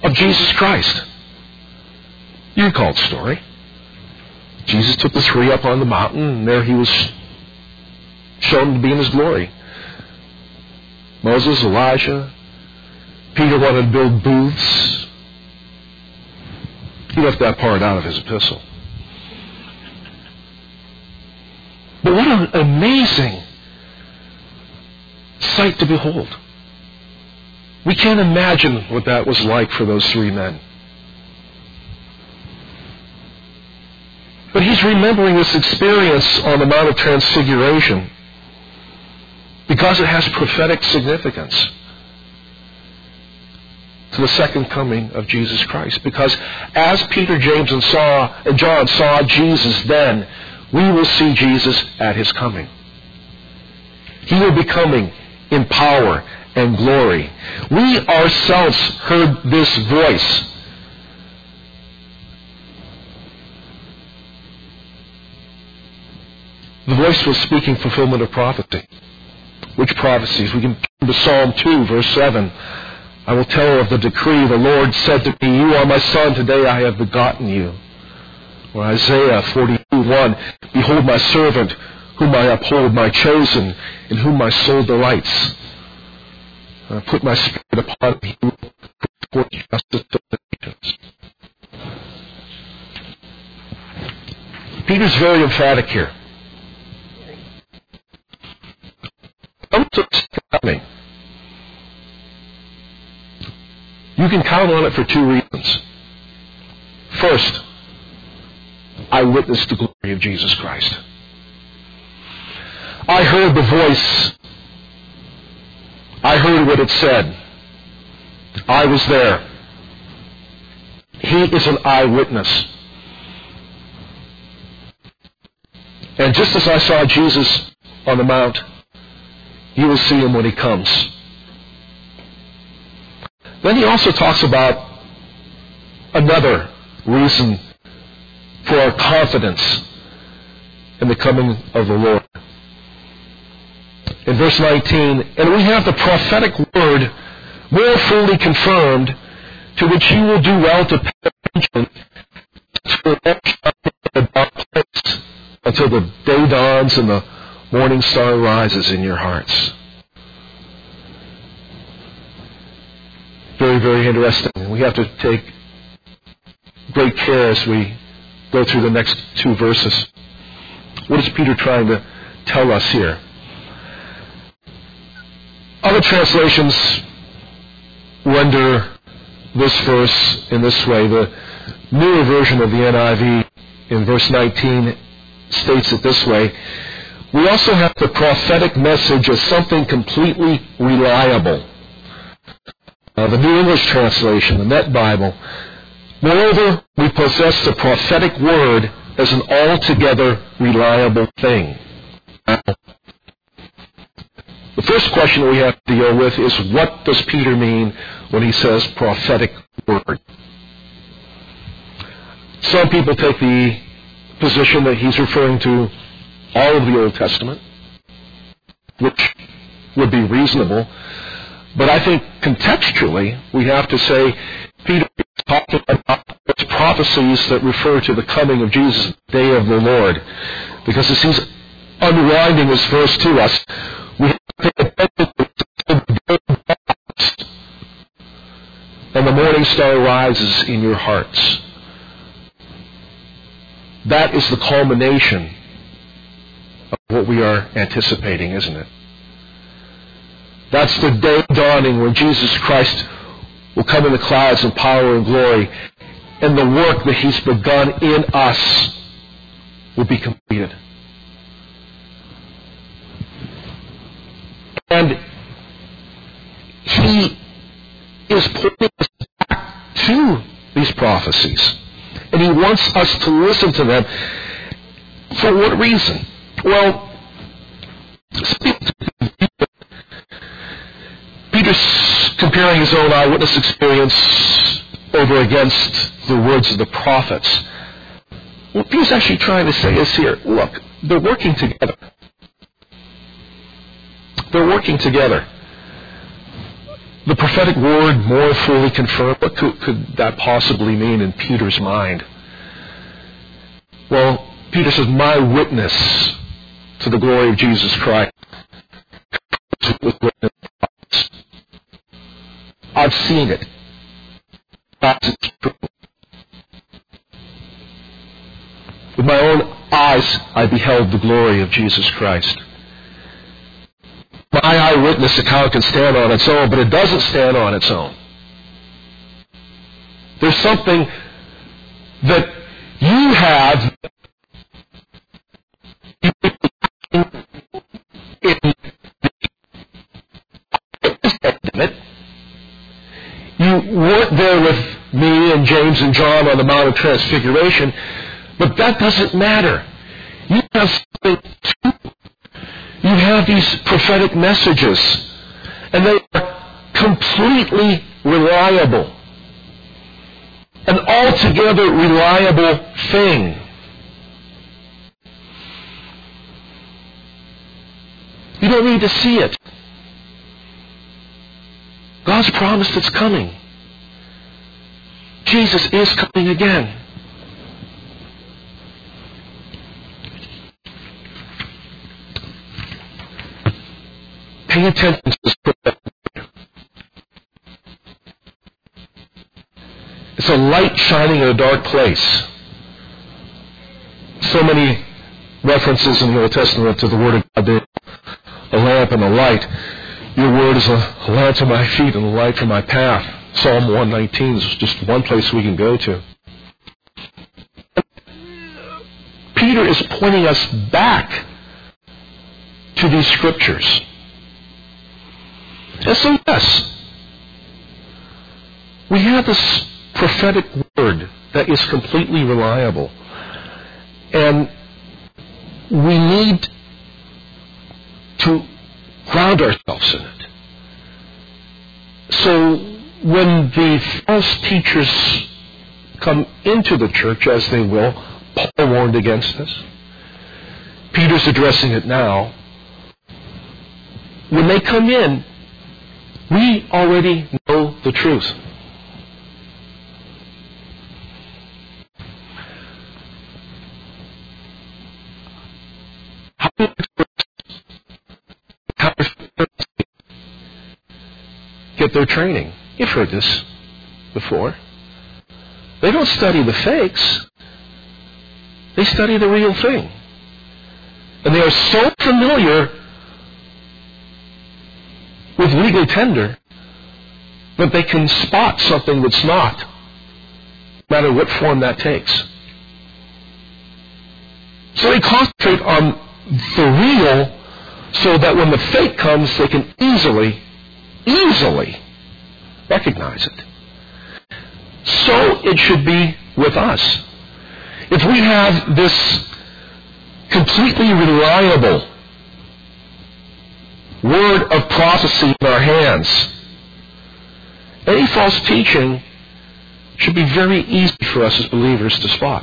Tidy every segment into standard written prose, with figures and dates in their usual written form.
of Jesus Christ. You recall the story. Jesus took the three up on the mountain, and there he was shown to be in his glory. Moses, Elijah, Peter wanted to build booths. He left that part out of his epistle. But what an amazing sight to behold. We can't imagine what that was like for those three men. But he's remembering this experience on the Mount of Transfiguration because it has prophetic significance to the second coming of Jesus Christ. Because as Peter, James, and John saw Jesus then, we will see Jesus at his coming. He will be coming in power and glory. We ourselves heard this voice. The voice was speaking fulfillment of prophecy. Which prophecies? We can turn to Psalm 2, verse 7. I will tell of the decree. The Lord said to me, you are my son, today I have begotten you. Or Isaiah 42:1. Behold my servant, whom I uphold, my chosen, in whom my soul delights. I put my spirit upon him, he will bring forth justice to the nations. Peter's very emphatic here. Coming. You can count on it for two reasons. First, I witnessed the glory of Jesus Christ. I heard the voice. I heard what it said. I was there. He is an eyewitness. And just as I saw Jesus on the mount, you will see him when he comes. Then he also talks about another reason for our confidence in the coming of the Lord. In verse 19, and we have the prophetic word more fully confirmed, to which you will do well to pay attention until the day dawns and the morning star rises in your hearts. Very, very interesting. We have to take great care as we go through the next two verses. What is Peter trying to tell us here? Other translations render this verse in this way. The newer version of the NIV in verse 19 states it this way. We also have the prophetic message as something completely reliable. The New English Translation, the Net Bible. Moreover, we possess the prophetic word as an altogether reliable thing. The first question we have to deal with is, what does Peter mean when he says prophetic word? Some people take the position that he's referring to all of the Old Testament, which would be reasonable. But I think contextually, we have to say Peter is talking about those prophecies that refer to the coming of Jesus, the day of the Lord. Because as he's unwinding this verse to us, we have to pay attention to the day and the morning star rises in your hearts. That is the culmination of what we are anticipating, isn't it? That's the day dawning when Jesus Christ will come in the clouds in power and glory, and the work that he's begun in us will be completed. And he is pointing us back to these prophecies. And he wants us to listen to them. For what reason? Well, Peter's comparing his own eyewitness experience over against the words of the prophets. What Peter's actually trying to say is here, look, they're working together. They're working together. the prophetic word more fully confirmed? What could that possibly mean in Peter's mind? Well, Peter says, my witness to the glory of Jesus Christ. I've seen it. That's true. With my own eyes, I beheld the glory of Jesus Christ. My eyewitness account can stand on its own, but it doesn't stand on its own. There's something that you have in it. You weren't there with me and James and John on the Mount of Transfiguration, but that doesn't matter. You have something too. You have these prophetic messages, and they are completely reliable. An altogether reliable thing. You don't need to see it. God's promised it's coming. Jesus is coming again. Pay attention to this prophetic word. It's a light shining in a dark place. So many references in the Old Testament to the Word of God being a lamp and a light. Your Word is a lamp to my feet and a light for my path. Psalm 119 is just one place we can go to. Peter is pointing us back to these scriptures. And so, yes, we have this prophetic word that is completely reliable. And we need to ground ourselves in it. So when the false teachers come into the church, as they will, Paul warned against this. Peter's addressing it now. When they come in, we already know the truth. How get their training? You've heard this before. They don't study the fakes. They study the real thing. And they are so familiar with legal tender that they can spot something that's not, no matter what form that takes. So they concentrate on the real so that when the fake comes, they can easily recognize it. So it should be with us. If we have this completely reliable word of prophecy in our hands, any false teaching should be very easy for us as believers to spot.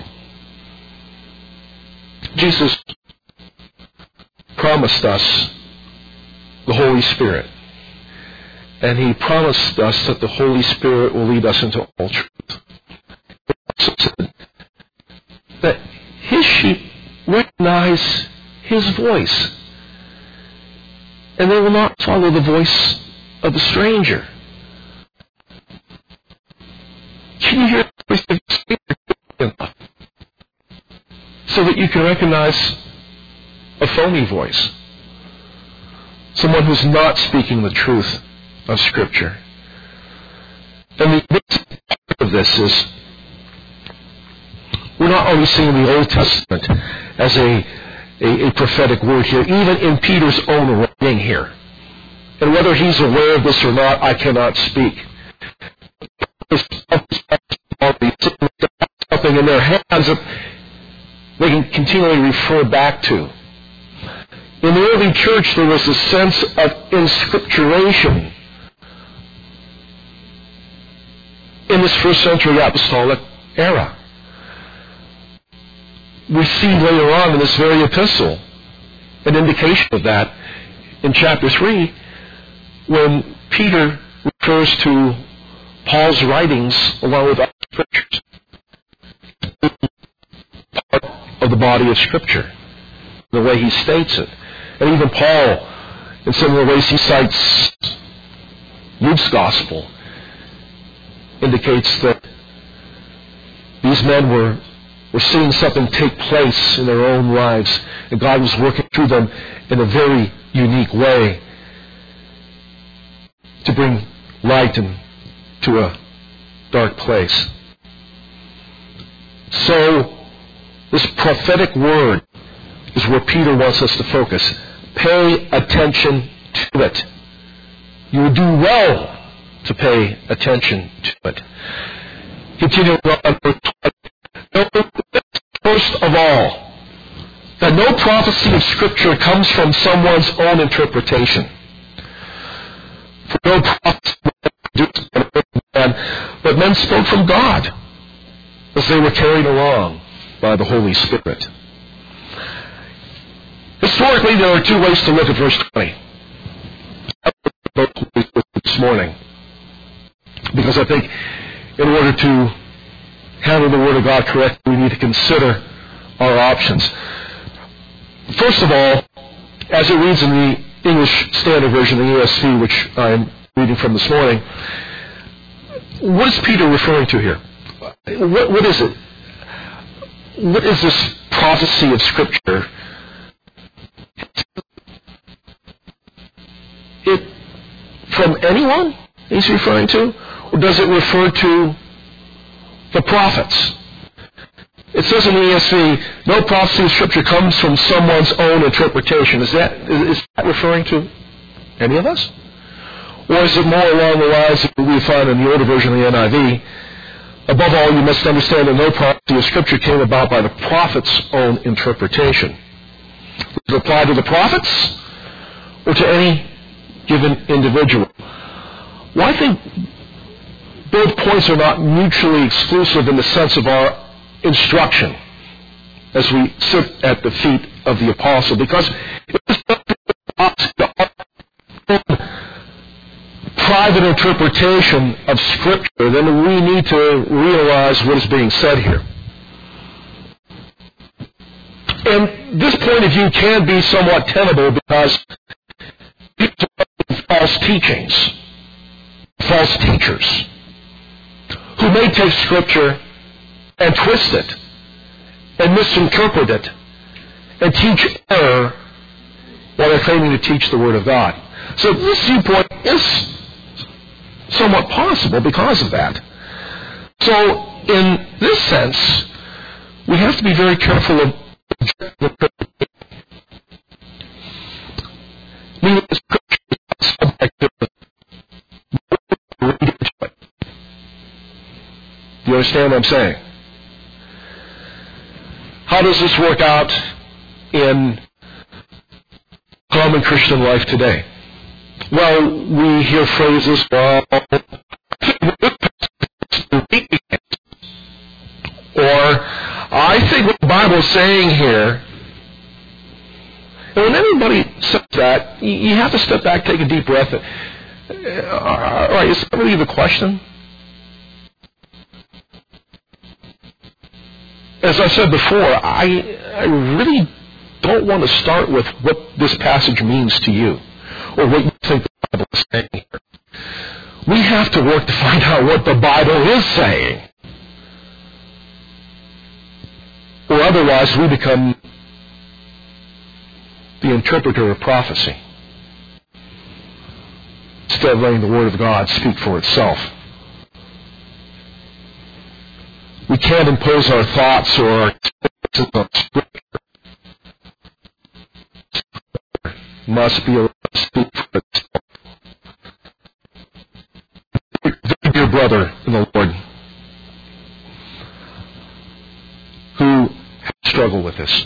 Jesus promised us the Holy Spirit. And He promised us that the Holy Spirit will lead us into all truth. He also said that His sheep recognize His voice. And they will not follow the voice of the stranger. Can you hear the voice of the stranger? So that you can recognize a phony voice. Someone who's not speaking the truth of Scripture. And the part of this is we're not only seeing the Old Testament as a prophetic word here, even in Peter's own writing here. And whether he's aware of this or not, I cannot speak. Something in their hands that they can continually refer back to. In the early church, there was a sense of inscripturation in this first century apostolic era. We see later on in this very epistle an indication of that in chapter 3 when Peter refers to Paul's writings along with other scriptures. Part of the body of Scripture, the way he states it. And even Paul, in similar ways, he cites Luke's gospel, indicates that these men were seeing something take place in their own lives, and God was working through them in a very unique way to bring light into a dark place. So, this prophetic word is where Peter wants us to focus. Pay attention to it. You would do well to pay attention to it. Continuing on, first of all, that no prophecy of Scripture comes from someone's own interpretation. For no prophecy was produced by man, but men spoke from God as they were carried along by the Holy Spirit. Historically, there are two ways to look at verse 20. This morning, because I think in order to handle the Word of God correctly, we need to consider our options. First of all, as it reads in the English Standard Version, the ESV, which I'm reading from this morning, what is Peter referring to here? What is it? What is this prophecy of Scripture? It from anyone he's referring to? Or does it refer to the prophets? It says in the ESV, no prophecy of Scripture comes from someone's own interpretation. Is that referring to any of us? Or is it more along the lines that we find in the older version of the NIV? Above all, you must understand that no prophecy of Scripture came about by the prophet's own interpretation. Does it apply to the prophets or to any given individual? Well, I think both points are not mutually exclusive in the sense of our instruction as we sit at the feet of the apostle, because it is private interpretation of Scripture, then we need to realize what is being said here. And this point of view can be somewhat tenable because people have false teachings, false teachers, who may take Scripture and twist it and misinterpret it and teach error while they're claiming to teach the Word of God. So this viewpoint is somewhat possible because of that. So in this sense, we have to be very careful of meaning the Scripture is not subjective. Do you understand what I'm saying? How does this work out in common Christian life today? Well, we hear phrases, well, or I think what the Bible is saying here. And when anybody says that, you have to step back, take a deep breath. All right, is that really the question? As I said before, I really don't want to start with what this passage means to you, or what you think the Bible is saying here. We have to work to find out what the Bible is saying. Or otherwise we become the interpreter of prophecy, instead of letting the Word of God speak for itself. We can't impose our thoughts or our experiences on Scripture. It must be allowed to speak for itself. Very dear brother in the Lord who struggle with this.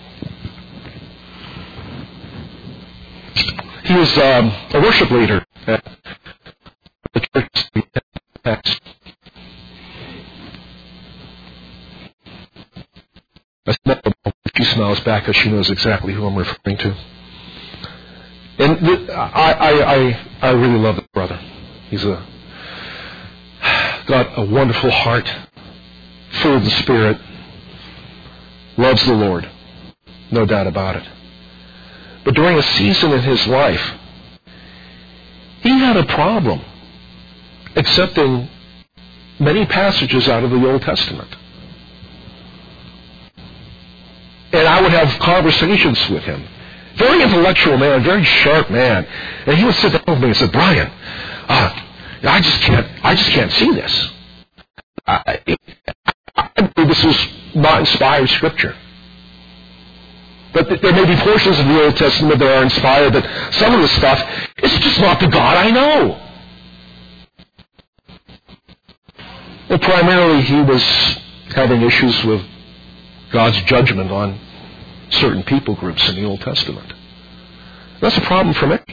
He was a worship leader at the church. She smiles back because she knows exactly who I'm referring to. And I really love that brother. He's a got a wonderful heart, full of the Spirit, loves the Lord, no doubt about it. But during a season in his life, he had a problem accepting many passages out of the Old Testament. And I would have conversations with him. Very intellectual man, very sharp man. And he would sit down with me and say, "Brian, I just can't see this. I believe this is not inspired Scripture. But there may be portions of the Old Testament that are inspired, but some of the stuff is just not the God I know." Well, primarily he was having issues with God's judgment on certain people groups in the Old Testament. That's a problem for me.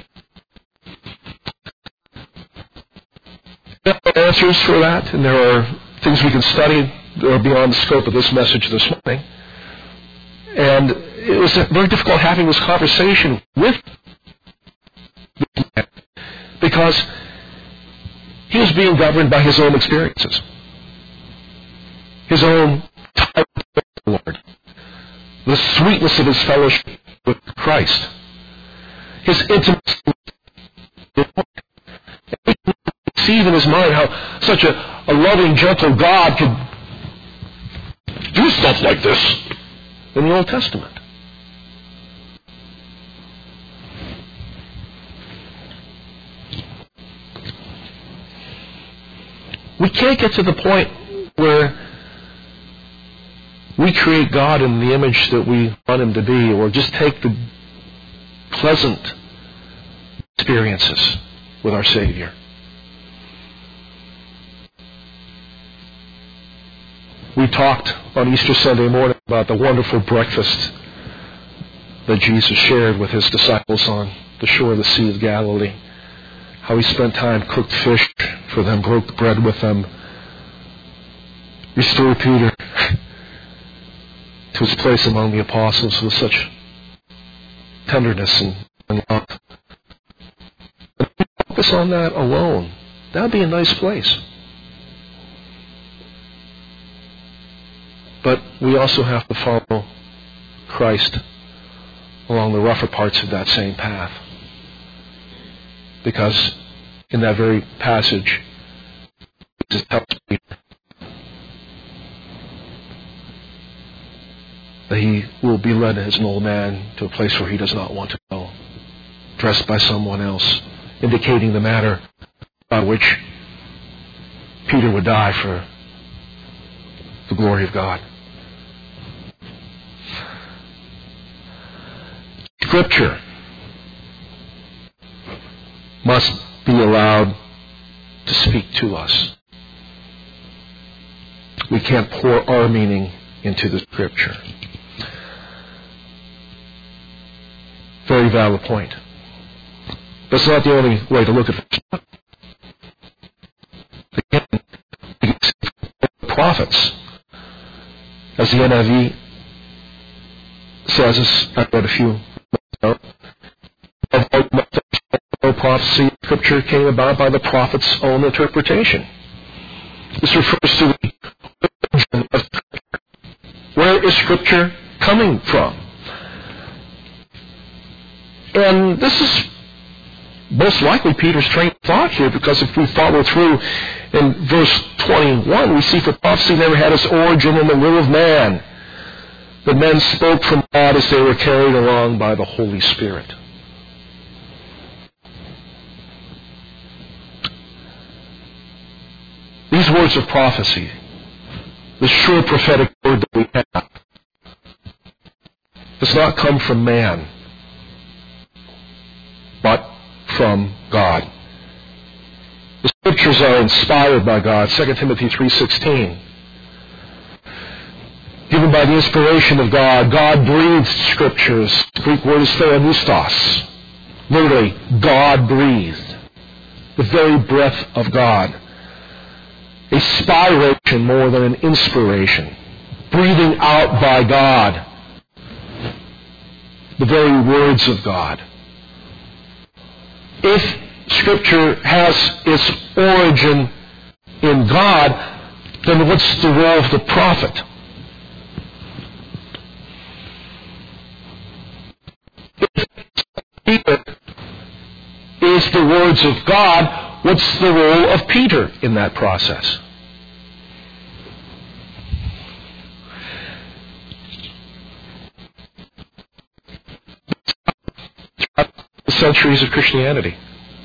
There are answers for that, and there are things we can study that are beyond the scope of this message this morning. And it was very difficult having this conversation with this man because he was being governed by his own experiences, his own time with the Lord, the sweetness of his fellowship with Christ, his intimacy with the Lord. He could conceive in his mind how such a loving, gentle God could do stuff like this in the Old Testament. We can't get to the point where we create God in the image that we want him to be, or just take the pleasant experiences with our Savior. We talked on Easter Sunday morning about the wonderful breakfast that Jesus shared with his disciples on the shore of the Sea of Galilee. How he spent time, cooked fish for them, broke bread with them, restored Peter to his place among the apostles with such tenderness and love. If we focus on that alone, that would be a nice place. But we also have to follow Christ along the rougher parts of that same path. Because in that very passage, Jesus tells Peter that he will be led as an old man to a place where he does not want to go, dressed by someone else, indicating the manner by which Peter would die for the glory of God. Scripture must be allowed to speak to us. We can't pour our meaning into the Scripture. Very valid point. That's not the only way to look at it. Again, the prophets, as the NIV says, as I read a few minutes ago, prophecy, Scripture came about by the prophet's own interpretation. This refers to the origin of Scripture. Where is Scripture coming from? And this is most likely Peter's train of thought here, because if we follow through in verse 21, we see for prophecy never had its origin in the will of man, but men spoke from God as they were carried along by the Holy Spirit. These words of prophecy, the sure prophetic word that we have, does not come from man, but from God. The Scriptures are inspired by God, 2 Timothy 3:16. Given by the inspiration of God, God breathed Scriptures. The Greek word is theopneustos. Literally, God breathed. The very breath of God. A spiration more than an inspiration. Breathing out by God. The very words of God. If Scripture has its origin in God, then what's the role of the prophet? Peter is the words of God. What's the role of Peter in that process? The centuries of Christianity.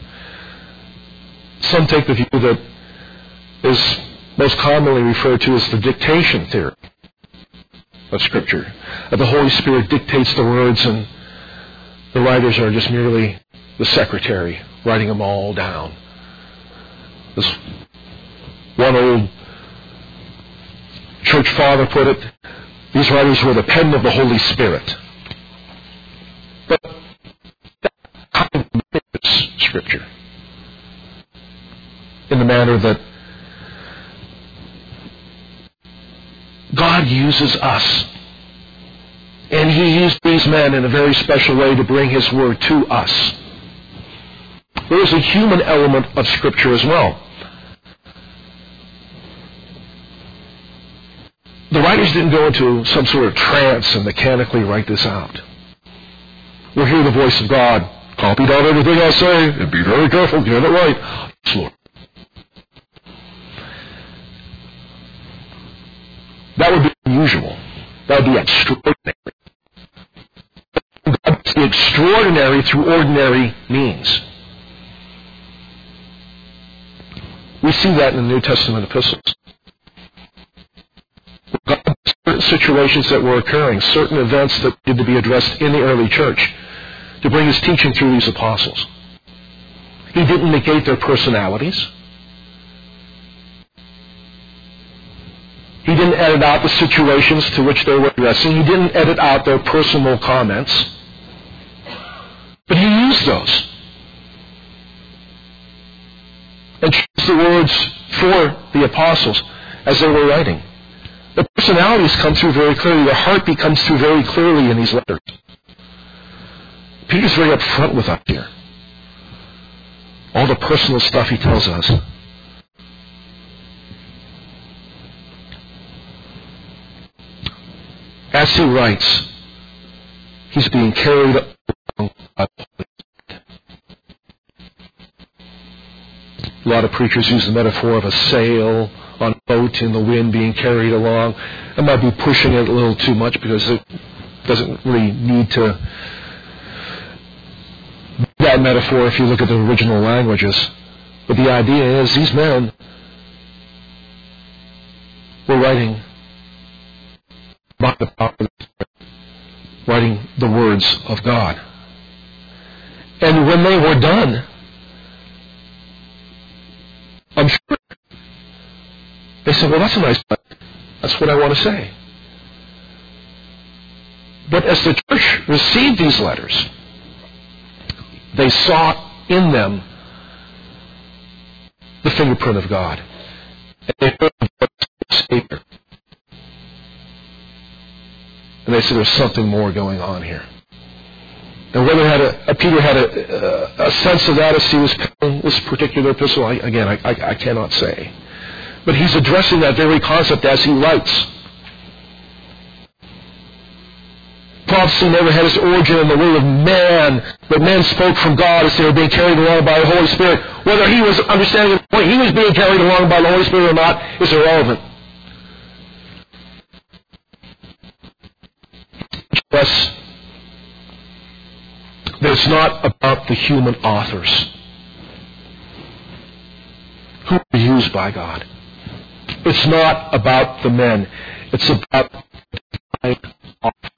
Some take the view that is most commonly referred to as the dictation theory of Scripture. That the Holy Spirit dictates the words and the writers are just merely the secretary writing them all down. As one old church father put it, these writers were the pen of the Holy Spirit. But that kind of Scripture in the manner that God uses us. And He used these men in a very special way to bring His Word to us. There is a human element of Scripture as well. The writers didn't go into some sort of trance and mechanically write this out. We'll hear the voice of God. Copy down everything I say and be very careful, get it right. Yes, Lord. That would be unusual. That would be extraordinary. God is the extraordinary through ordinary means. We see that in the New Testament epistles. God, certain situations that were occurring, certain events that needed to be addressed in the early church, to bring His teaching through these apostles. He didn't negate their personalities. He didn't edit out the situations to which they were addressing. He didn't edit out their personal comments. But He used those. And chose the words for the apostles as they were writing. The personalities come through very clearly. The heart comes through very clearly in these letters. Peter's very upfront with us here. All the personal stuff he tells us. As he writes, he's being carried along by the Holy Spirit. A lot of preachers use the metaphor of a sail on a boat in the wind being carried along. I might be pushing it a little too much because it doesn't really need to be that metaphor if you look at the original languages. But the idea is these men were writing by the power of the Spirit, writing the words of God. And when they were done, I'm sure they said, well, that's a nice letter. That's what I want to say. But as the church received these letters, they saw in them the fingerprint of God. And they heard the voice of the Savior. And they said, there's something more going on here. And whether Peter had a sense of that as he was penning this particular epistle, I cannot say. But he's addressing that very concept as he writes. Prophecy never had its origin in the will of man, but men spoke from God as they were being carried along by the Holy Spirit. Whether he was understanding the point he was being carried along by the Holy Spirit or not is irrelevant. Yes, that it's not about the human authors who are used by God. It's not about the men. It's about the divine author.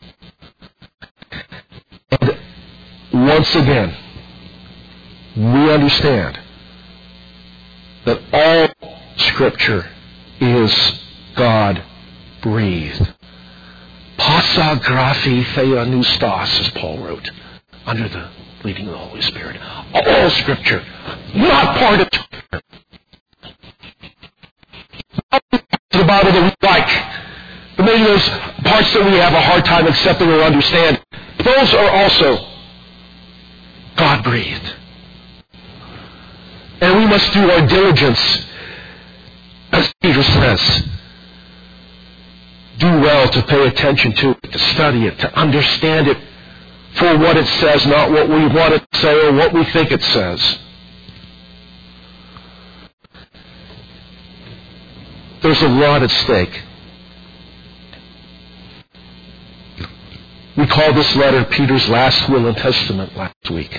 And once again, we understand that all Scripture is God-breathed. Pasa graphi theonoustos, as Paul wrote, under the leading of the Holy Spirit. All Scripture, not part of Scripture. Not the Bible that we like, but maybe those parts that we have a hard time accepting or understanding. Those are also God-breathed. And we must do our diligence As Peter says, do well to pay attention to it, to study it, to understand it for what it says, not what we want it to say or what we think it says. There's a lot at stake. We called this letter Peter's last will and testament last week.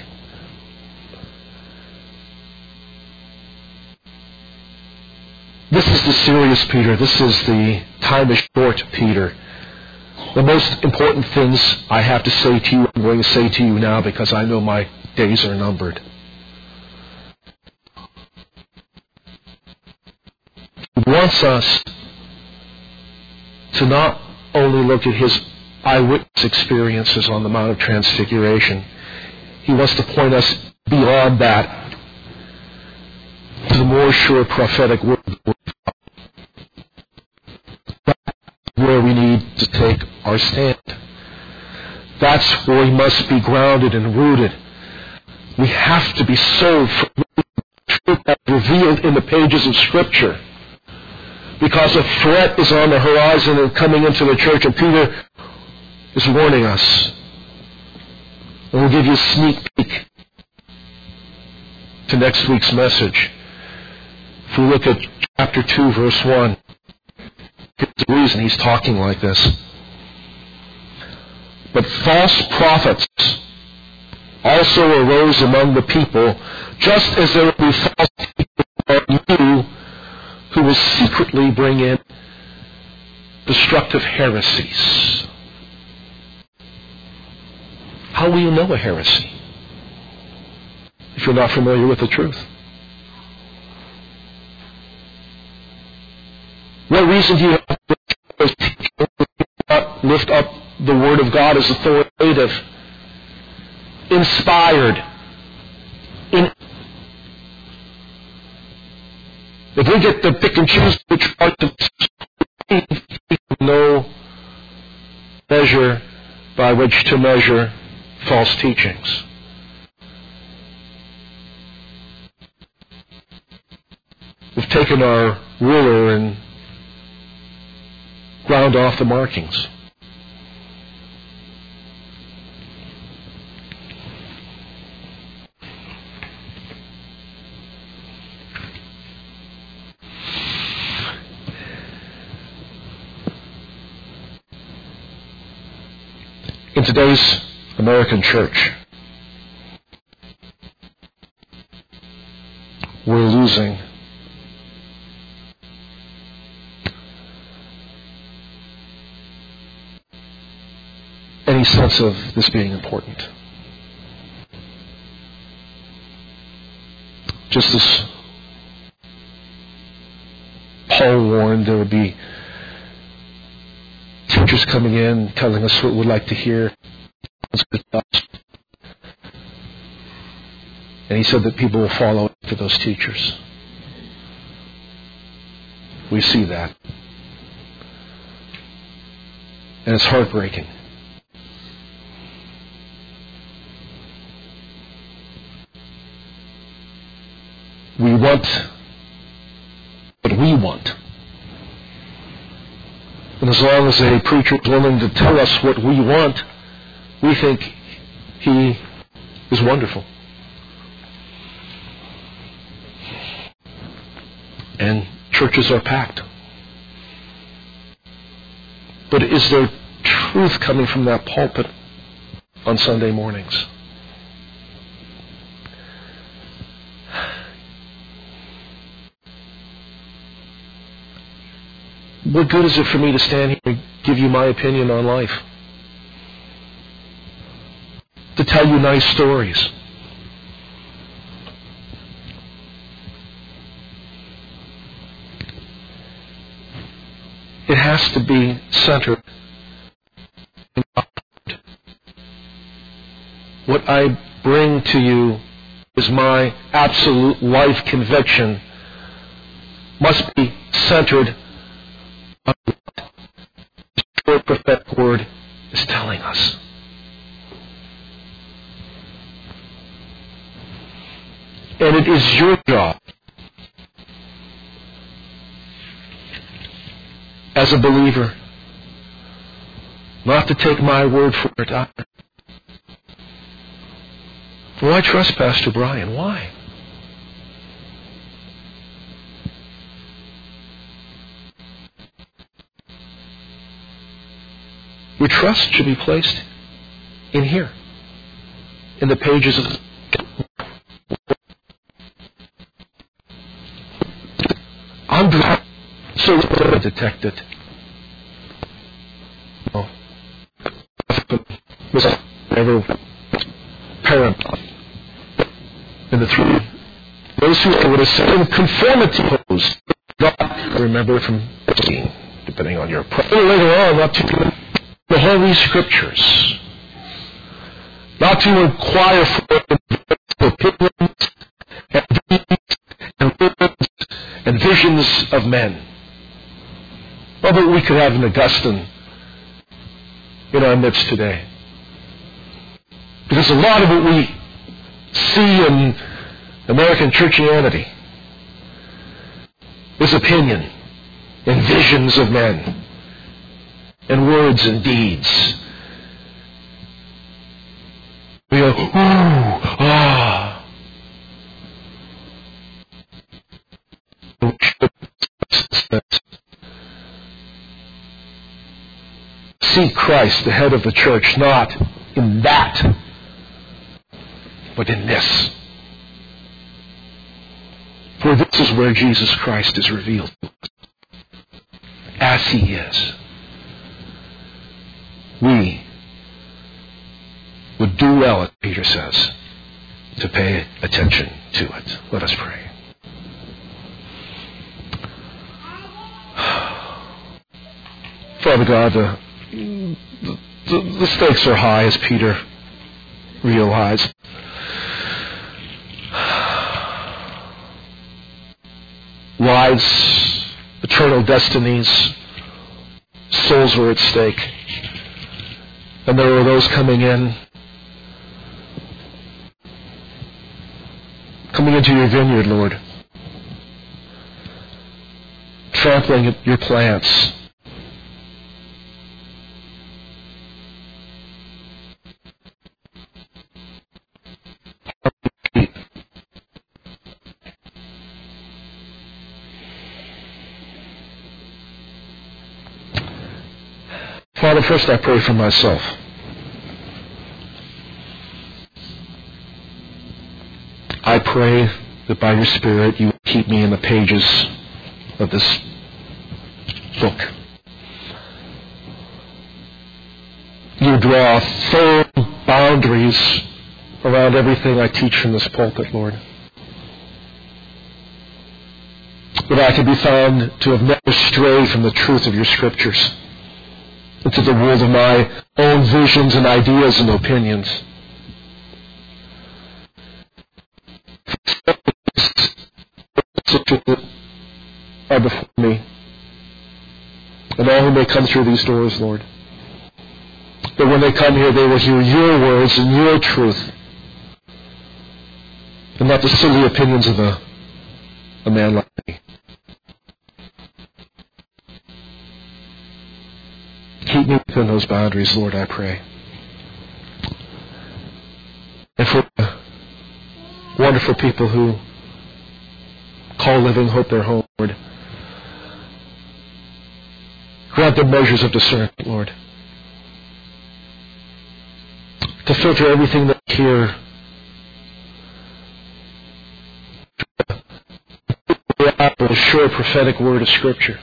This is the serious Peter. This is the time is short Peter. The most important things I have to say to you, I'm going to say to you now because I know my days are numbered. He wants us to not only look at his eyewitness experiences on the Mount of Transfiguration. He wants to point us beyond that to the more sure prophetic word, where we need to take our stand. That's where we must be grounded and rooted. We have to be so revealed in the pages of Scripture, because a threat is on the horizon and coming into the church, and Peter is warning us. And we'll give you a sneak peek to next week's message. If we look at chapter 2, verse 1, here's the reason he's talking like this. But false prophets also arose among the people, just as there will be false people among you who will secretly bring in destructive heresies. How will you know a heresy if you're not familiar with the truth? What reason do you have to lift up the Word of God as authoritative, inspired? If we get to pick and choose which parts of no measure by which to measure false teachings. We've taken our ruler and ground off the markings. In today's American church, we're losing any sense of this being important. Just as Paul warned, there would be teachers coming in telling us what we'd like to hear. And he said that people will follow after those teachers. We see that. And it's heartbreaking. We want what we want. And as long as a preacher is willing to tell us what we want, we think he is wonderful. And churches are packed. But is there truth coming from that pulpit on Sunday mornings? What good is it for me to stand here and give you my opinion on life? To tell you nice stories? It has to be centered in God. What I bring to you is my absolute life conviction. Must be centered on what the prophetic word is telling us. And it is your job as a believer. Not to take my word for it either. Why trust Pastor Brian? Why? Your trust should be placed in here, in the pages of I'm so detect it. Oh. Every parent in the three, those who would have said in conformity pose, remember from depending on your later on, not to the Holy Scriptures, not to inquire for opinions and words and visions of men. Well, but we could have an Augustine in our midst today. Because a lot of what we see in American churchianity is opinion and visions of men and words and deeds. We go, ooh, ah. See Christ, the head of the church, not in that, but in this. For this is where Jesus Christ is revealed as He is. We would do well, as Peter says, to pay attention to it. Let us pray. Father God, the stakes are high, as Peter realized. Lives, eternal destinies, souls were at stake. And there were those coming into your vineyard, Lord, trampling at your plants. Father, first I pray for myself. I pray that by your Spirit you will keep me in the pages of this book. You draw firm boundaries around everything I teach from this pulpit, Lord. That I can be found to have never strayed from the truth of your Scriptures into the world of my own visions and ideas and opinions. Are before me, and all who may come through these doors, Lord, that when they come here, they will hear your words and your truth, and not the silly opinions of a man like me. Keep me within those boundaries, Lord, I pray. And for the wonderful people who call Living Hope their home, Lord, grant them measures of discernment, Lord, to filter everything that they hear the sure prophetic word of Scripture.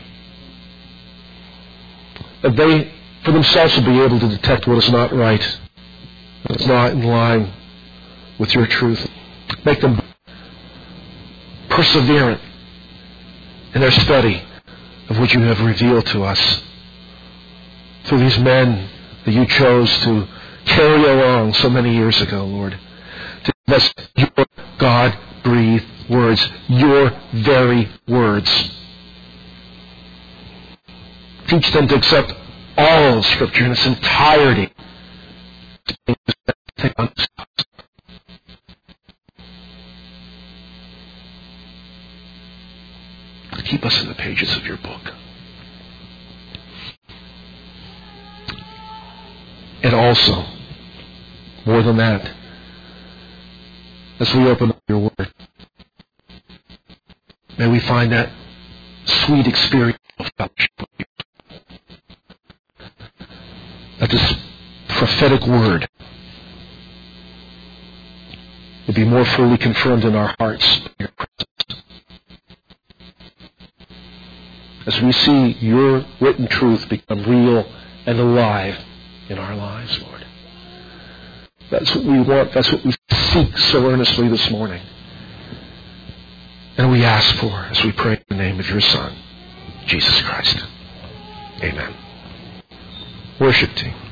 That they, for themselves, will be able to detect what is not right, what is not in line with your truth. Make them perseverant in their study of what you have revealed to us through these men that you chose to carry along so many years ago, Lord. To give us your God-breathed words, your very words. Teach them to accept all of Scripture in its entirety. Keep us in the pages of your book. And also, more than that, as we open up your word, may we find that sweet experience of fellowship with you. That this prophetic word will be more fully confirmed in our hearts in your presence. As we see your written truth become real and alive in our lives, Lord. That's what we want. That's what we seek so earnestly this morning. And we ask for as we pray in the name of your Son, Jesus Christ. Amen. Worship team.